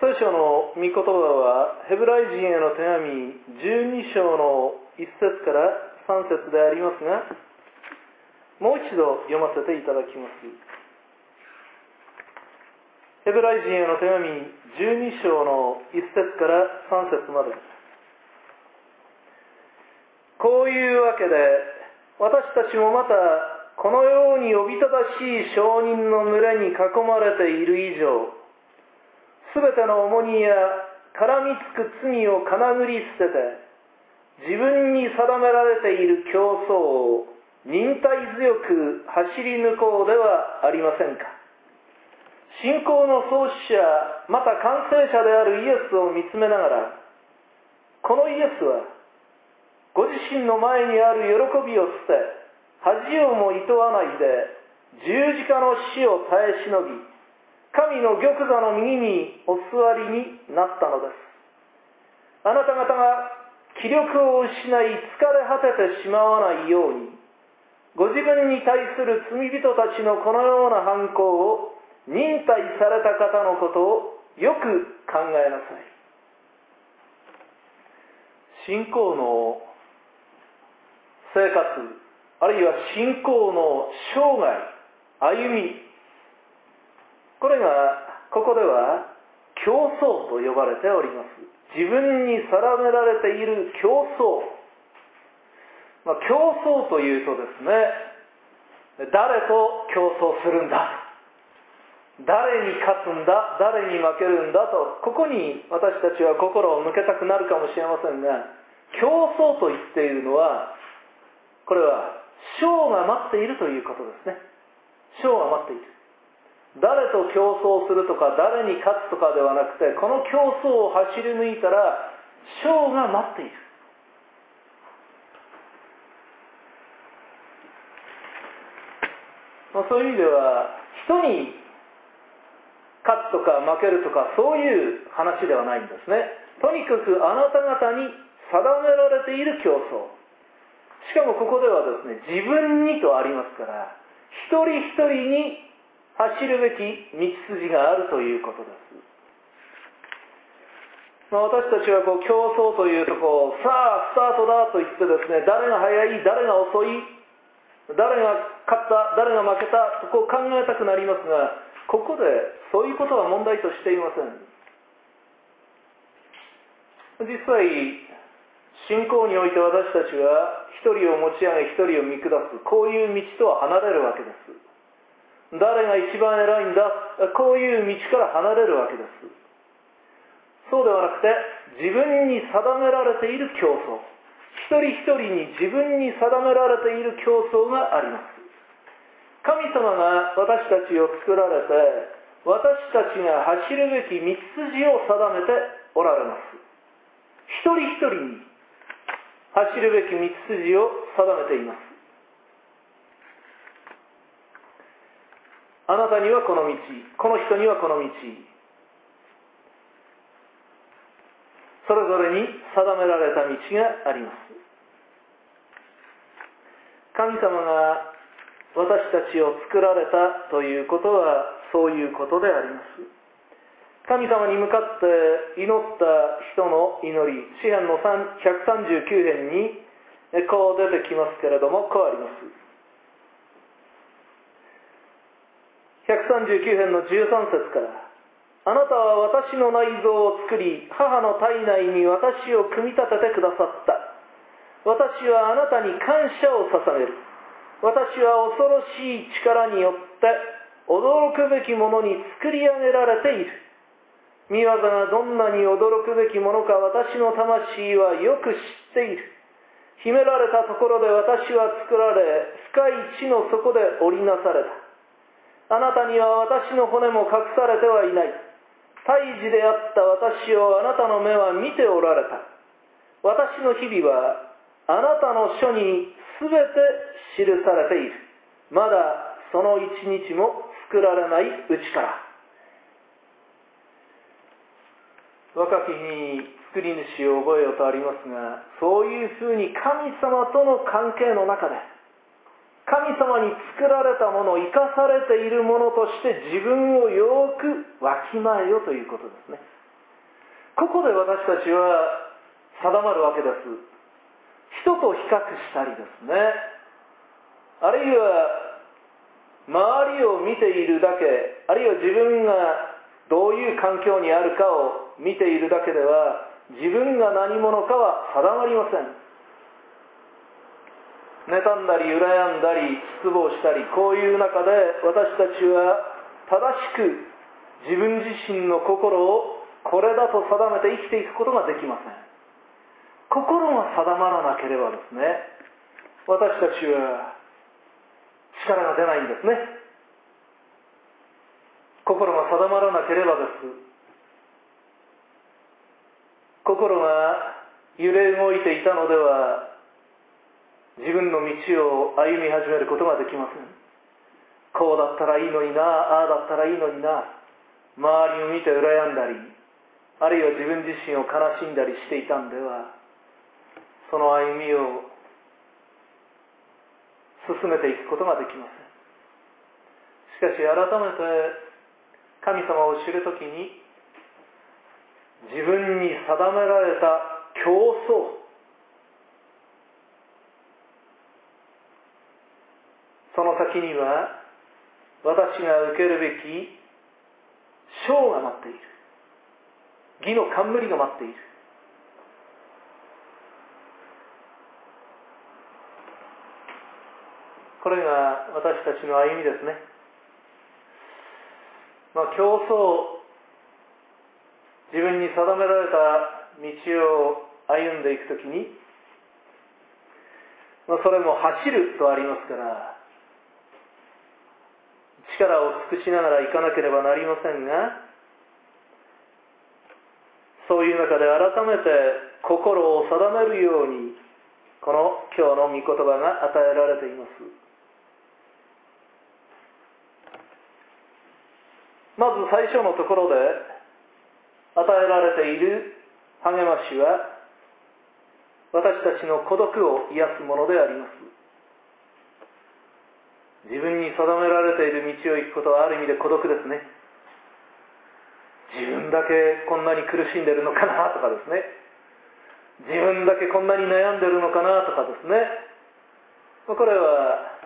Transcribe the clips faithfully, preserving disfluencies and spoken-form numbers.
聖書の御言葉はヘブライ人への手紙じゅうに章のいっ節からさん節でありますが、もう一度読ませていただきます。ヘブライ人への手紙じゅうに章のいっ節からさん節まで。こういうわけで私たちもまたこのようにおびただしい証人の群れに囲まれている以上、すべての重荷や絡みつく罪をかなぐり捨てて、自分に定められている競争を忍耐強く走り抜こうではありませんか。信仰の創始者、また完成者であるイエスを見つめながら、このイエスはご自身の前にある喜びを捨て、恥をもいとわないで十字架の死を耐え忍び、神の玉座の右にお座りになったのです。あなた方が気力を失い疲れ果ててしまわないように、ご自分に対する罪人たちのこのような犯行を忍耐された方のことをよく考えなさい。信仰の生活、あるいは信仰の生涯、歩み、これがここでは競争と呼ばれております。自分に定められている競争、まあ、競争というとですね、誰と競争するんだ、誰に勝つんだ、誰に負けるんだと、ここに私たちは心を向けたくなるかもしれませんが、競争と言っているのは、これは賞が待っているということですね。賞が待っている。誰と競争するとか誰に勝つとかではなくて、この競争を走り抜いたら賞が待っている。まあ、そういう意味では人に勝つとか負けるとかそういう話ではないんですね。とにかくあなた方に定められている競争。しかもここではですね、自分にとありますから、一人一人に走るべき道筋があるということです。まあ、私たちはこう競争というとこう、さあスタートだと言ってですね、誰が速い、誰が遅い、誰が勝った、誰が負けたとこう考えたくなりますが、ここでそういうことは問題としていません。実際、信仰において私たちは一人を持ち上げ一人を見下す、こういう道とは離れるわけです。誰が一番偉いんだ、こういう道から離れるわけです。そうではなくて、自分に定められている競争、一人一人に自分に定められている競争があります。神様が私たちを作られて、私たちが走るべき道筋を定めておられます。一人一人に走るべき道筋を定めています。あなたにはこの道、この人にはこの道、それぞれに定められた道があります。神様が私たちを作られたということはそういうことであります。神様に向かって祈った人の祈り、詩編のひゃくさんじゅうきゅう編にこう出てきますけれども、こうあります。ひゃくさんじゅうきゅう編のじゅうさん節から、あなたは私の内臓を作り、母の体内に私を組み立ててくださった。私はあなたに感謝を捧げる。私は恐ろしい力によって驚くべきものに作り上げられている。御業がどんなに驚くべきものか私の魂はよく知っている。秘められたところで私は作られ、深い地の底で織りなされた。あなたには私の骨も隠されてはいない。胎児であった私をあなたの目は見ておられた。私の日々はあなたの書にすべて記されている。まだその一日も作られないうちから。若き日に作り主を覚えよとありますが、そういうふうに神様との関係の中で、神様に作られたもの、生かされているものとして自分をよくわきまえよということですね。 ここで私たちは定まるわけです。人と比較したりですね、あるいは周りを見ているだけ、あるいは自分がどういう環境にあるかを見ているだけでは自分が何者かは定まりません。妬んだり羨んだり失望したり、こういう中で私たちは正しく自分自身の心をこれだと定めて生きていくことができません。心が定まらなければですね、私たちは力が出ないんですね。心が定まらなければです。心が揺れ動いていたのでは自分の道を歩み始めることができません。こうだったらいいのにな、ああだったらいいのにな、周りを見て羨んだり、あるいは自分自身を悲しんだりしていたんでは、その歩みを進めていくことができません。しかし改めて神様を知るときに、自分に定められた競争、その先には私が受けるべき賞が待っている。義の冠が待っている。これが私たちの歩みですね。まあ、競争、自分に定められた道を歩んでいくときに、まあ、それも走るとありますから、力を尽くしながら行かなければなりませんが、そういう中で改めて心を定めるように、この今日の御言葉が与えられています。まず最初のところで与えられている励ましは、私たちの孤独を癒すものであります。自分に定められている道を行くことはある意味で孤独ですね。自分だけこんなに苦しんでるのかなとかですね、自分だけこんなに悩んでるのかなとかですね、これは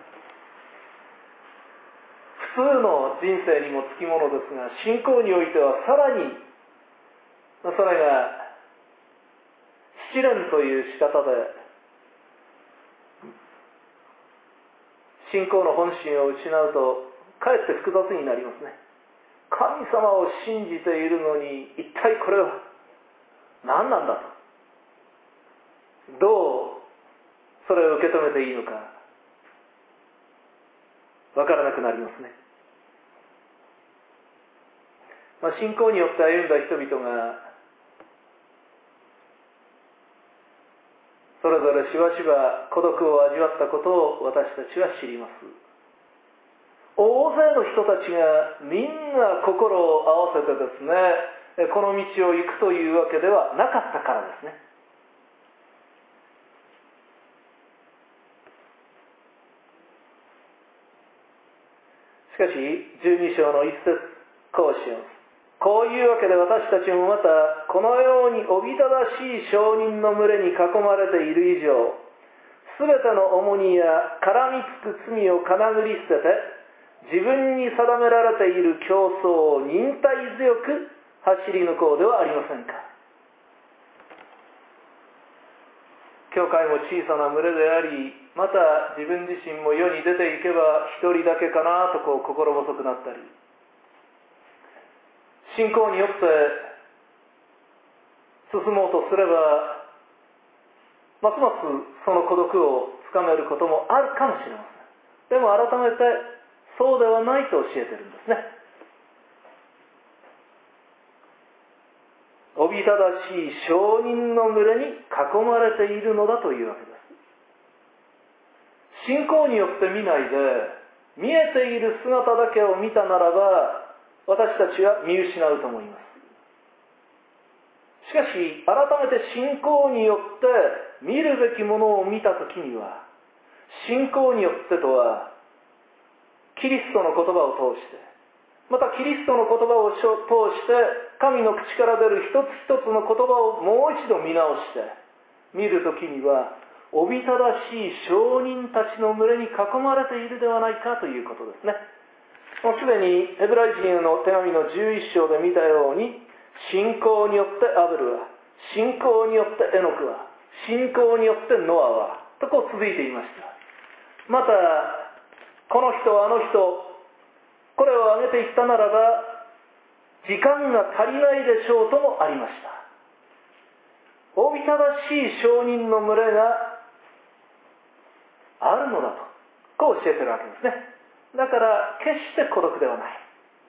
普通の人生にもつきものですが、信仰においてはさらにそれが試練という仕方で信仰の本心を失うとかえって複雑になりますね。神様を信じているのに一体これは何なんだと、どうそれを受け止めていいのか分からなくなりますね。まあ、信仰によって歩んだ人々がそれぞれしばしば孤独を味わったことを私たちは知ります。大勢の人たちがみんな心を合わせてですね、この道を行くというわけではなかったからですね。しかしじゅうに章の一節、こうします。こういうわけで私たちもまたこのようにおびただしい証人の群れに囲まれている以上、すべての重荷や絡みつく罪をかなぐり捨てて、自分に定められている競争を忍耐強く走り抜こうではありませんか。教会も小さな群れであり、また自分自身も世に出ていけば一人だけかなとこう心細くなったり、信仰によって進もうとすればますますその孤独をつかめることもあるかもしれません。でも改めてそうではないと教えてるんですね。おびただしい証人の群れに囲まれているのだというわけです。信仰によって見ないで見えている姿だけを見たならば私たちは見失うと思います。しかし改めて信仰によって見るべきものを見たときには、信仰によってとはキリストの言葉を通してまたキリストの言葉を通して神の口から出る一つ一つの言葉をもう一度見直して見るときには、おびただしい証人たちの群れに囲まれているではないかということですね。もうすでにヘブライ人への手紙のじゅういっ章で見たように、信仰によってアベルは、信仰によってエノクは、信仰によってノアはとこう続いていました。またこの人あの人、これを挙げていったならば時間が足りないでしょうともありました。おびただしい証人の群れがあるのだとこう教えてるわけですね。だから決して孤独ではない。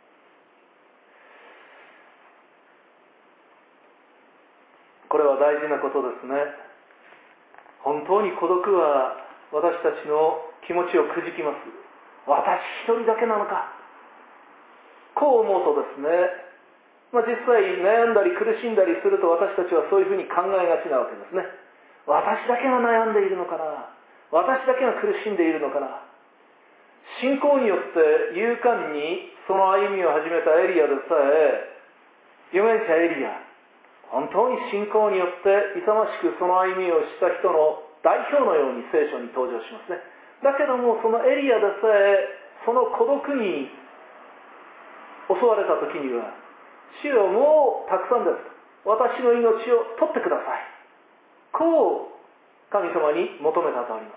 これは大事なことですね。本当に孤独は私たちの気持ちをくじきます。私一人だけなのか、こう思うとですね、まあ、実際悩んだり苦しんだりすると私たちはそういうふうに考えがちなわけですね。私だけが悩んでいるのかな、私だけが苦しんでいるのかな。信仰によって勇敢にその歩みを始めたエリアでさえ、預言者エリア、本当に信仰によって勇ましくその歩みをした人の代表のように聖書に登場しますね。だけどもそのエリアでさえその孤独に襲われた時には、主よもうたくさんです、私の命を取ってください、こう神様に求めたとあります。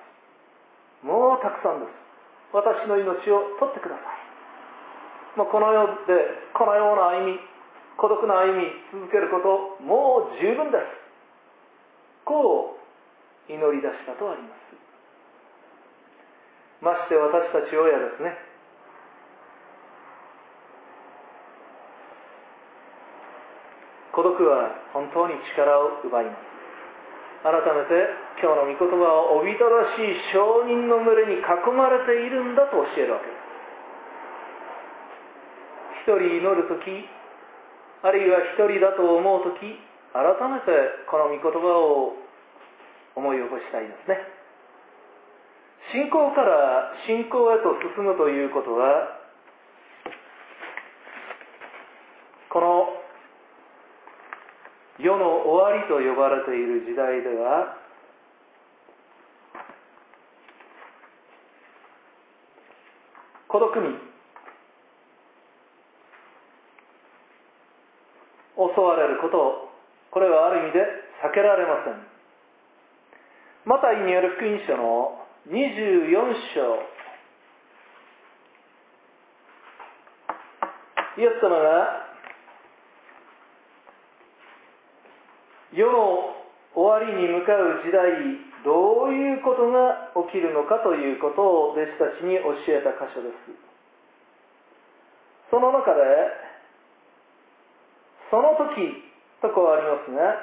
もうたくさんです、私の命を取ってください。もうこの世でこのような歩み、孤独な歩み続けることもう十分です、こう祈り出したとあります。まして私たち親ですね。孤独は本当に力を奪います。改めて今日の御言葉はおびただしい証人の群れに囲まれているんだと教えるわけです。一人祈るとき、あるいは一人だと思うとき、改めてこの御言葉を思い起こしたいですね。信仰から信仰へと進むということは、この世の終わりと呼ばれている時代では、孤独に襲われること、これはある意味で避けられません。マタイによる福音書のにじゅうよん章、イエス様が世の終わりに向かう時代、どういうことが起きるのかということを弟子たちに教えた箇所です。その中でその時とこうありますが、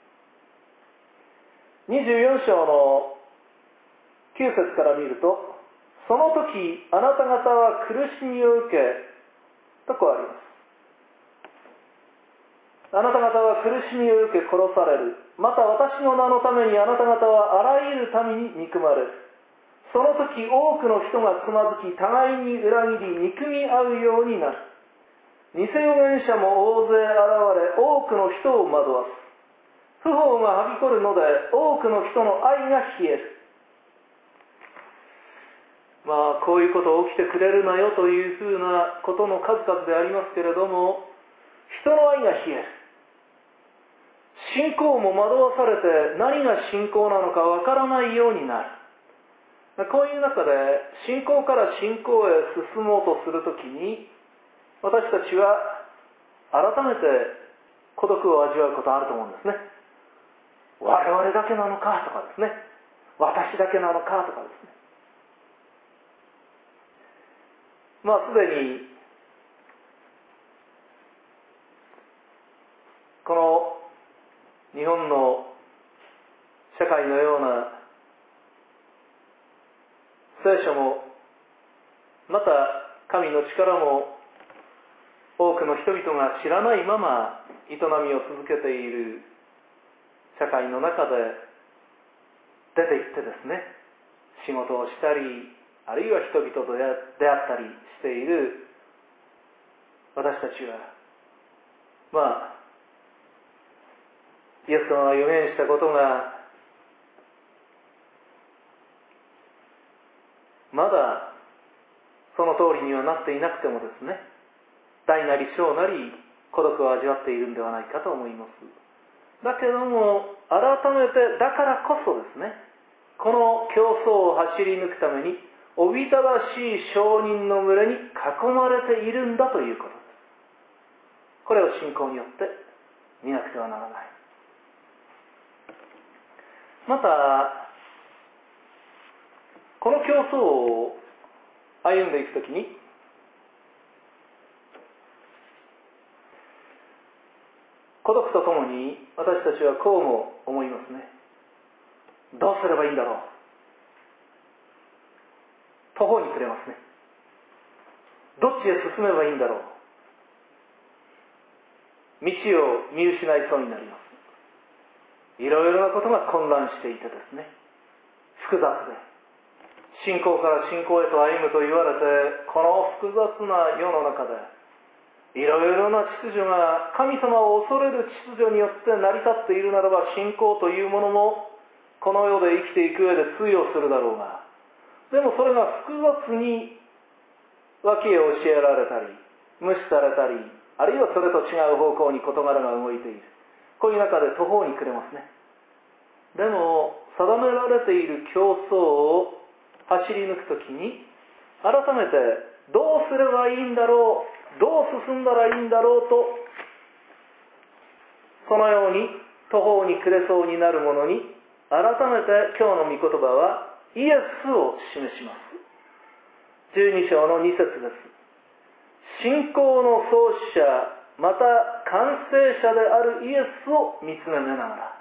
にじゅうよん章のきゅう節から見ると、その時あなた方は苦しみを受けとこうあります。あなた方は苦しみを受け殺される。また私の名のためにあなた方はあらゆる民に憎まれる。その時多くの人がつまずき、互いに裏切り憎み合うようになる。偽預言者も大勢現れ、多くの人を惑わす。不法がはびこるので、多くの人の愛が冷える。まあこういうこと起きてくれるなよというふうなことの数々でありますけれども、人の愛が冷える。信仰も惑わされて何が信仰なのかわからないようになる。こういう中で信仰から信仰へ進もうとするときに、私たちは改めて孤独を味わうことあると思うんですね。我々だけなのかとかですね、私だけなのかとかですね。まあすでにこの日本の社会のような聖書も、また神の力も多くの人々が知らないまま営みを続けている社会の中で出て行ってですね、仕事をしたり、あるいは人々と出会ったりしている私たちは、まあ、イエス様が預言したことが、まだその通りにはなっていなくてもですね、大なり小なり孤独を味わっているんではないかと思います。だけども、改めて、だからこそですね、この競争を走り抜くために、おびただしい証人の群れに囲まれているんだということです。これを信仰によって見なくてはならない。また、この競争を歩んでいくときに、孤独とともに私たちはこうも思いますね。どうすればいいんだろう。途方に暮れますね。どっちへ進めばいいんだろう。道を見失いそうになります。いろいろなことが混乱していてですね、複雑で、信仰から信仰へと歩むと言われて、この複雑な世の中で、いろいろな秩序が神様を恐れる秩序によって成り立っているならば、信仰というものもこの世で生きていく上で通用するだろうが、でもそれが複雑に脇へ教えられたり無視されたり、あるいはそれと違う方向に事柄が動いている、こういう中で途方に暮れますね。でも定められている競争を走り抜くときに、改めてどうすればいいんだろう、どう進んだらいいんだろうと、そのように途方に暮れそうになる者に、改めて今日の御言葉はイエスを示します。じゅうに章のに節です。信仰の創始者、また完成者であるイエスを見つめながら。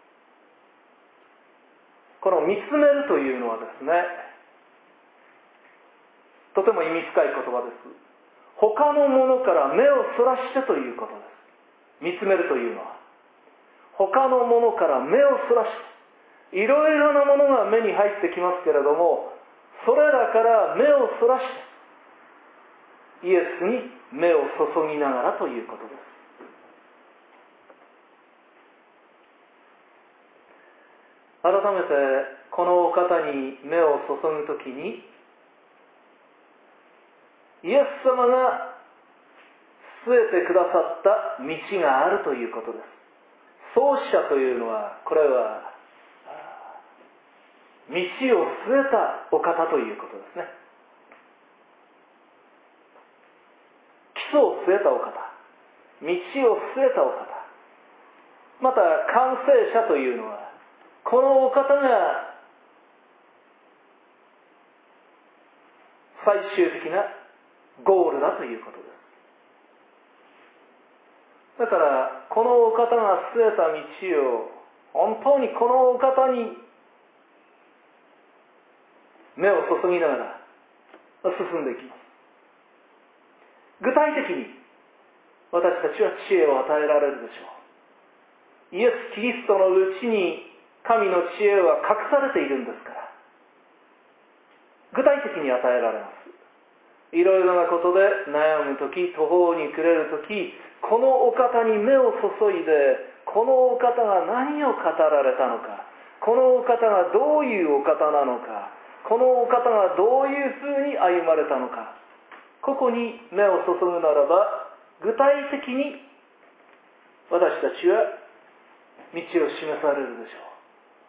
この見つめるというのはですね、とても意味深い言葉です。他のものから目をそらしてということです。見つめるというのは、他のものから目をそらして、いろいろなものが目に入ってきますけれども、それらから目をそらして、イエスに目を注ぎながらということです。改めてこのお方に目を注ぐときに、イエス様が据えてくださった道があるということです。創始者というのは、これは道を据えたお方ということですね。基礎を据えたお方、道を据えたお方、また完成者というのは、このお方が最終的なゴールだということです。だからこのお方が据えた道を、本当にこのお方に目を注ぎながら進んでいきます。具体的に私たちは知恵を与えられるでしょう。イエス・キリストのうちに神の知恵は隠されているんですから、具体的に与えられます。いろいろなことで悩むとき、途方に暮れるとき、このお方に目を注いで、このお方が何を語られたのか、このお方がどういうお方なのか、このお方がどういうふうに歩まれたのか、ここに目を注ぐならば、具体的に私たちは道を示されるでしょう。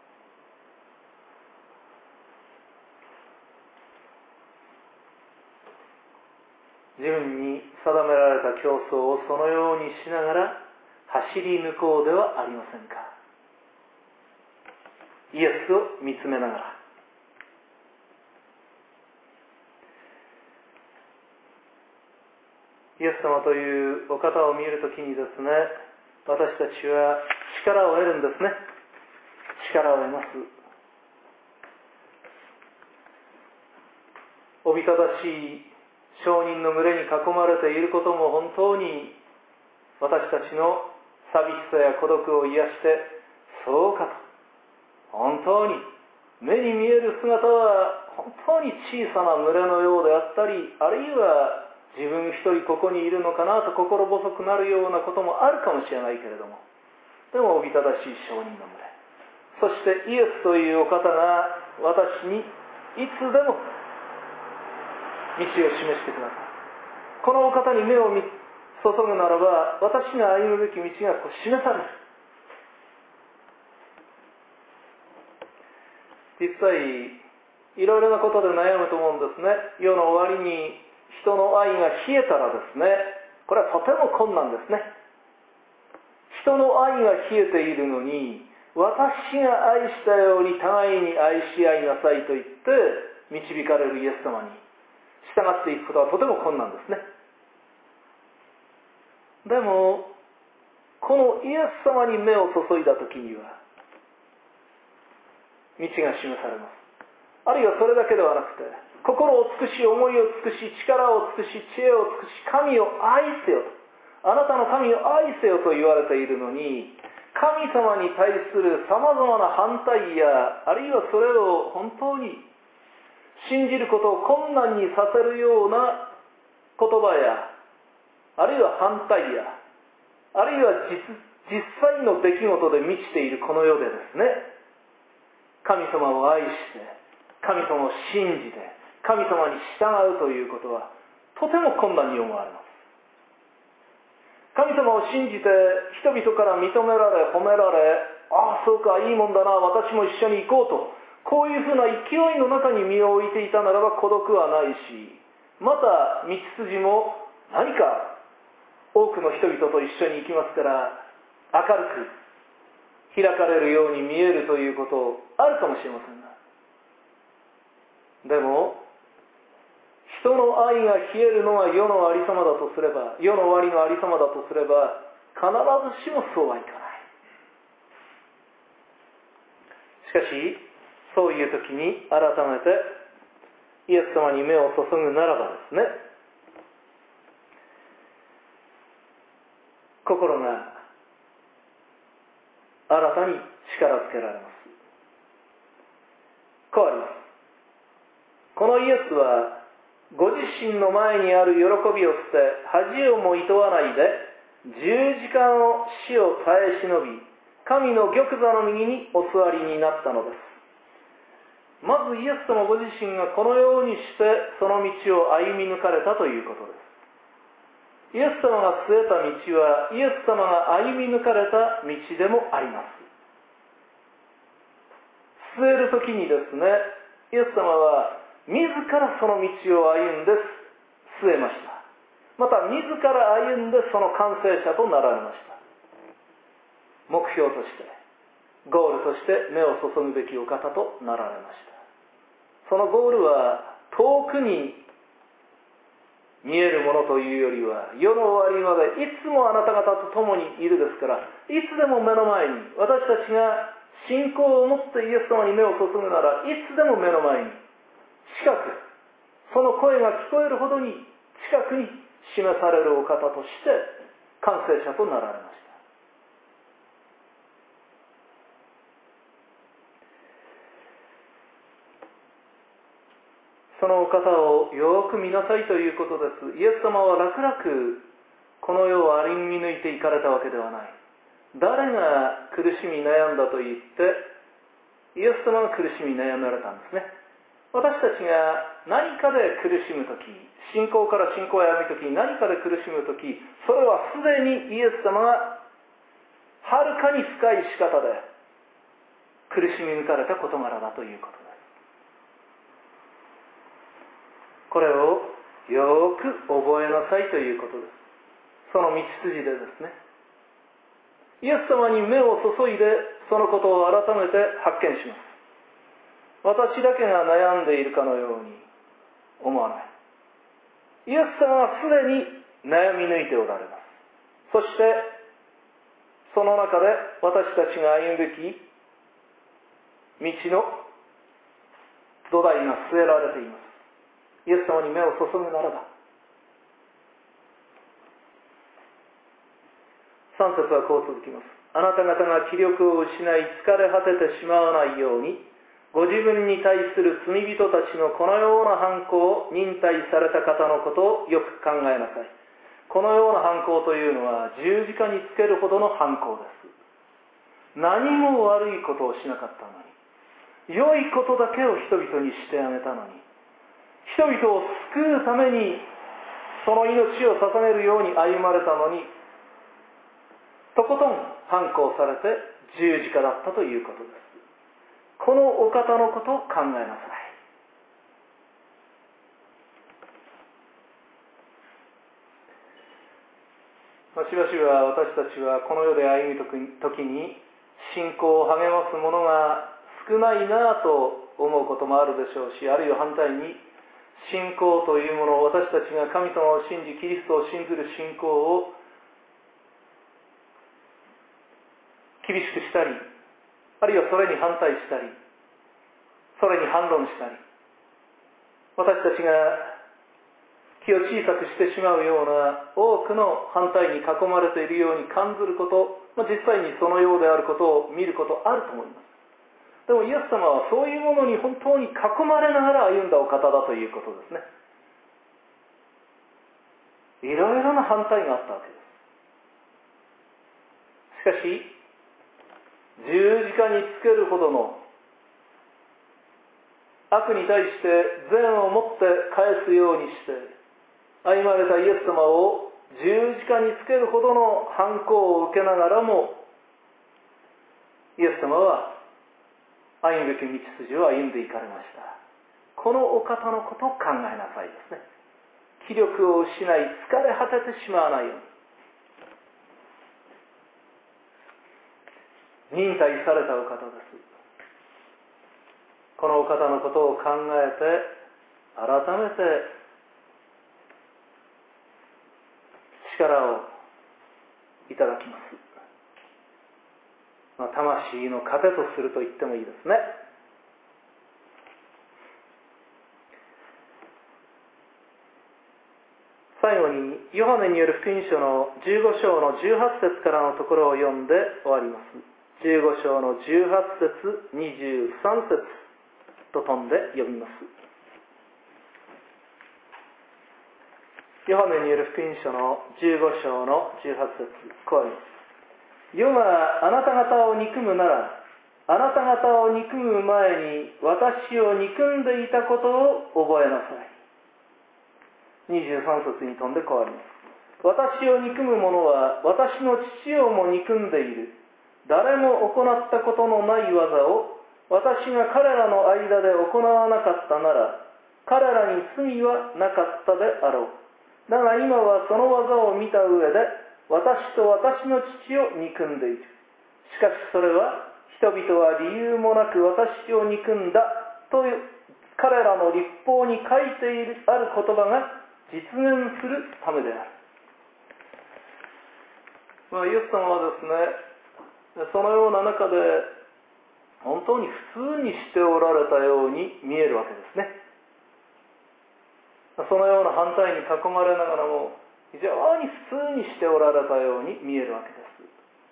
自分に定められた競争をそのようにしながら走り抜こうではありませんか。イエスを見つめながら、イエス様というお方を見るときにですね、私たちは力を得るんですね。力を得ます。おびただしい証人の群れに囲まれていることも本当に私たちの寂しさや孤独を癒して、そうかと、本当に目に見える姿は本当に小さな群れのようであったり、あるいは自分一人ここにいるのかなと心細くなるようなこともあるかもしれないけれども、でもおびただしい証人の群れ、そしてイエスというお方が私にいつでも道を示してくださる。このお方に目を注ぐならば、私が歩むべき道がこう示される。実際いろいろなことで悩むと思うんですね。世の終わりに人の愛が冷えたらですね、これはとても困難ですね。人の愛が冷えているのに、私が愛したように互いに愛し合いなさいと言って導かれるイエス様に従っていくことはとても困難ですね。でもこのイエス様に目を注いだ時には道が示されます。あるいはそれだけではなくて、心を尽くし、思いを尽くし、力を尽くし、知恵を尽くし、神を愛せよと、あなたの神を愛せよと言われているのに、神様に対するさまざまな反対や、あるいはそれを本当に信じることを困難にさせるような言葉や、あるいは反対や、あるいは 実, 実際の出来事で満ちているこの世でですね、神様を愛して神様を信じて神様に従うということはとても困難に思われます。神様を信じて人々から認められ褒められ、ああそうかいいもんだな、私も一緒に行こうと、こういうふうな勢いの中に身を置いていたならば孤独はないし、また道筋も何か多くの人々と一緒に行きますから明るく開かれるように見えるということあるかもしれませんが、でも人の愛が冷えるのが世のありさまだとすれば、世の終わりのありさまだとすれば、必ずしもそうはいかない。しかしそういう時に改めてイエス様に目を注ぐならばですね、心が新たに力づけられます。変わります。このイエスはご自身の前にある喜びを捨て、恥をもいとわないで十字架の死を耐え忍び、神の玉座の右にお座りになったのです。まずイエス様ご自身がこのようにしてその道を歩み抜かれたということです。イエス様が据えた道はイエス様が歩み抜かれた道でもあります。据えるときにですね、イエス様は自らその道を歩んで据えました。また自ら歩んでその完成者となられました。目標としてゴールとして目を注ぐべきお方となられました。そのゴールは遠くに見えるものというよりは、世の終わりまでいつもあなた方と共にいるですから、いつでも目の前に、私たちが信仰を持ってイエス様に目を注ぐなら、いつでも目の前に近く、その声が聞こえるほどに近くに示されるお方として完成者となられました。そのお方をよく見なさいということです。イエス様は楽々この世を歩み抜いていかれたわけではない。誰が苦しみ悩んだと言ってイエス様が苦しみ悩まれたんですね。私たちが何かで苦しむとき、信仰から信仰へ歩むときに何かで苦しむとき、それはすでにイエス様がはるかに深い仕方で苦しみ抜かれた事柄だということです。これをよく覚えなさいということです。その道筋でですね、イエス様に目を注いでそのことを改めて発見します。私だけが悩んでいるかのように思わない。イエス様はすでに悩み抜いておられます。そしてその中で私たちが歩むべき道の土台が据えられています。イエス様に目を注ぐならば、さん節はこう続きます。あなた方が気力を失い疲れ果ててしまわないように、 ご自分に対する罪人たちのこのような犯行を忍耐された方のことをよく考えなさい。このような犯行というのは十字架につけるほどの犯行です。何も悪いことをしなかったのに、良いことだけを人々にしてあげたのに、人々を救うためにその命を捧げるように歩まれたのに、とことん反抗されて十字架だったということです。このお方のことを考えなさい。まあ、しばしば私たちはこの世で歩むときに信仰を励ます者が少ないなぁと思うこともあるでしょうし、あるいは反対に信仰というものを、私たちが神様を信じキリストを信ずる信仰を厳しくしたり、あるいはそれに反対したり、それに反論したり、私たちが気を小さくしてしまうような多くの反対に囲まれているように感じること、まあ、実際にそのようであることを見ることあると思います。でもイエス様はそういうものに本当に囲まれながら歩んだお方だということですね。いろいろな反対があったわけです。しかし十字架につけるほどの悪に対して善をもって返すようにして歩まれたイエス様を十字架につけるほどの反抗を受けながらも、イエス様は歩むべき道筋を歩んでいかれました。このお方のことを考えなさいですね。気力を失い疲れ果ててしまわないように、忍耐されたお方です。このお方のことを考えて改めて力をいただきます。まあ、魂の糧とすると言ってもいいですね。最後にヨハネによる福音書のじゅうご章のじゅうはち節からのところを読んで終わります。じゅうご章のじゅうはち節、にじゅうさん節と飛んで読みます。ヨハネによる福音書のじゅうご章のじゅうはち節、こうあります。世があなた方を憎むなら、あなた方を憎む前に私を憎んでいたことを覚えなさい。にじゅうさん節に飛んでこうあります。私を憎む者は私の父をも憎んでいる。誰も行ったことのない技を私が彼らの間で行わなかったなら、彼らに罪はなかったであろう。だが今はその技を見た上で、私と私の父を憎んでいる。しかしそれは、人々は理由もなく私を憎んだという彼らの律法に書いているある言葉が実現するためである。まあ、イエス様はですね、そのような中で本当に普通にしておられたように見えるわけですね。そのような反対に囲まれながらも非常に普通にしておられたように見えるわけです。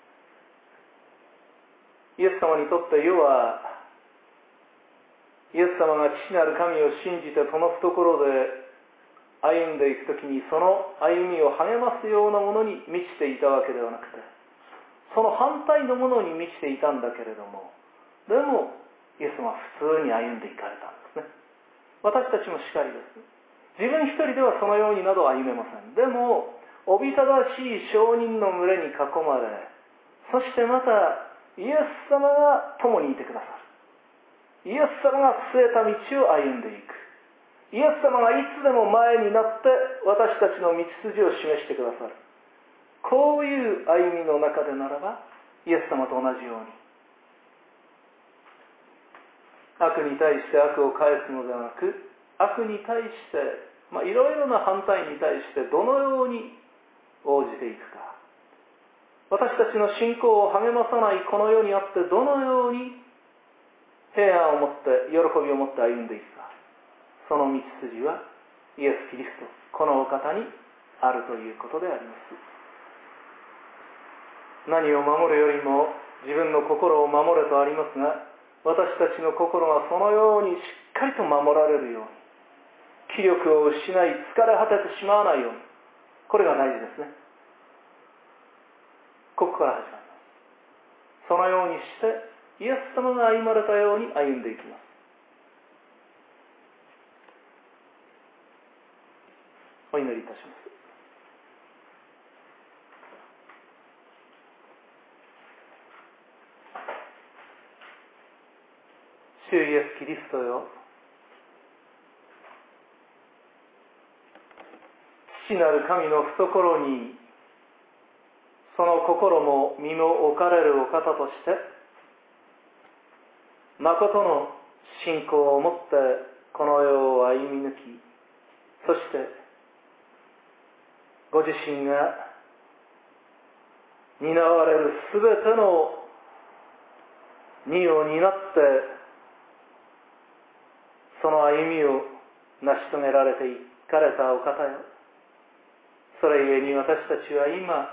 イエス様にとって世は、イエス様が父なる神を信じてその懐で歩んでいくときに、その歩みを励ますようなものに満ちていたわけではなくて、その反対のものに満ちていたんだけれども、でもイエス様は普通に歩んでいかれたんですね。私たちもしかりです。自分一人ではそのようになど歩めません。でもおびただしい証人の群れに囲まれ、そしてまたイエス様が共にいてくださる。イエス様が据えた道を歩んでいく。イエス様がいつでも前になって私たちの道筋を示してくださる。こういう歩みの中でならば、イエス様と同じように悪に対して悪を返すのではなく、悪に対して、まあ、いろいろな反対に対してどのように応じていくか。私たちの信仰を励まさないこの世にあって、どのように平安を持って、喜びを持って歩んでいくか。その道筋はイエス・キリスト、このお方にあるということであります。何を守るよりも自分の心を守れとありますが、 私たちの心がそのようにしっかりと守られるように、気力を失い疲れ果ててしまわないように、これが大事ですね。ここから始まります。そのようにしてイエス様が歩まれたように歩んでいきます。お祈りいたします。主イエスキリストよ、父なる神の懐にその心も身も置かれるお方として、誠の信仰をもってこの世を歩み抜き、そしてご自身が担われるすべての荷を担ってその歩みを成し遂げられていかれたお方よ。それゆえに私たちは今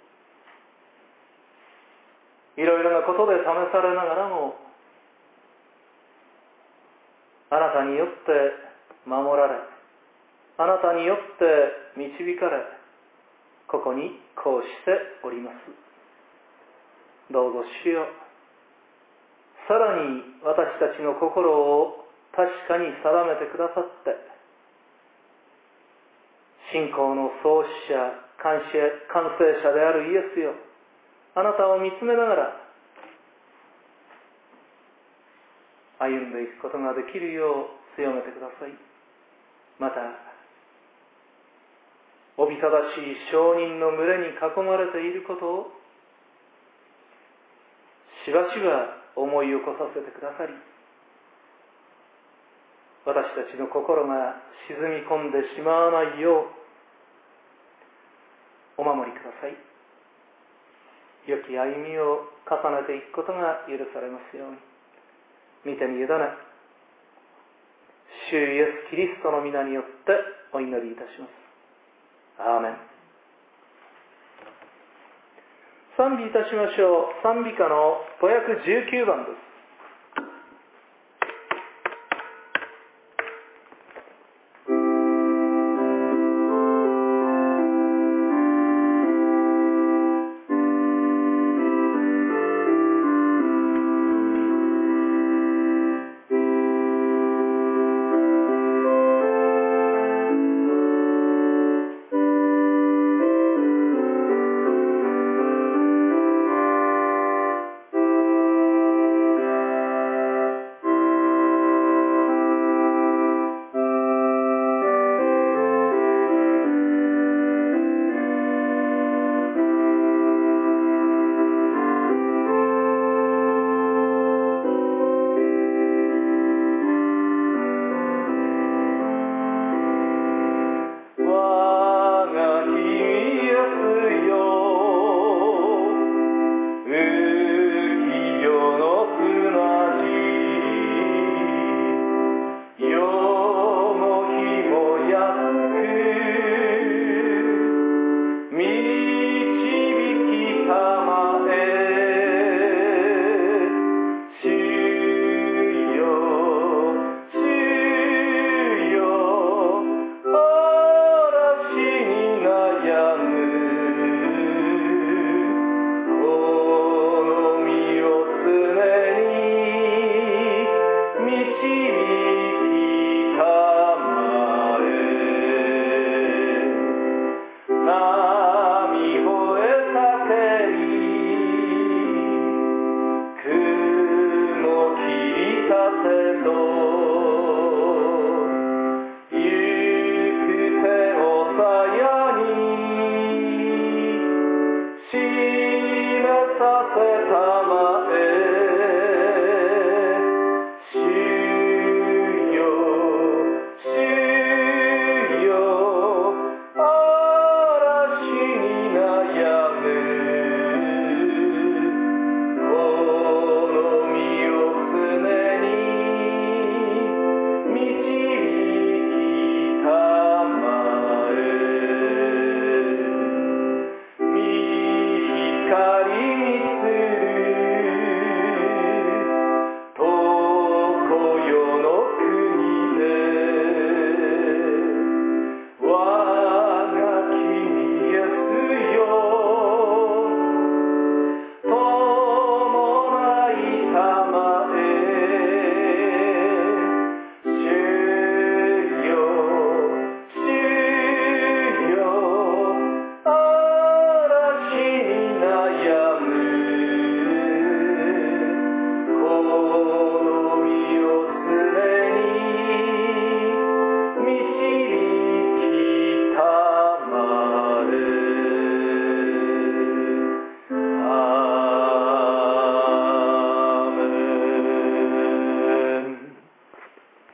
いろいろなことで試されながらも、あなたによって守られ、あなたによって導かれ、ここにこうしております。どうぞ主よ、さらに私たちの心を確かに定めてくださって、信仰の創始者、完成者であるイエスよ、あなたを見つめながら歩んでいくことができるよう強めてください。また、おびただしい証人の群れに囲まれていることをしばしば思い起こさせてくださり、私たちの心が沈み込んでしまわないようお守りください。良き歩みを重ねていくことが許されますように、御手に委ね、主イエスキリストの皆によってお祈りいたします。アーメン。賛美いたしましょう。賛美歌のごひゃくじゅうきゅうばんです。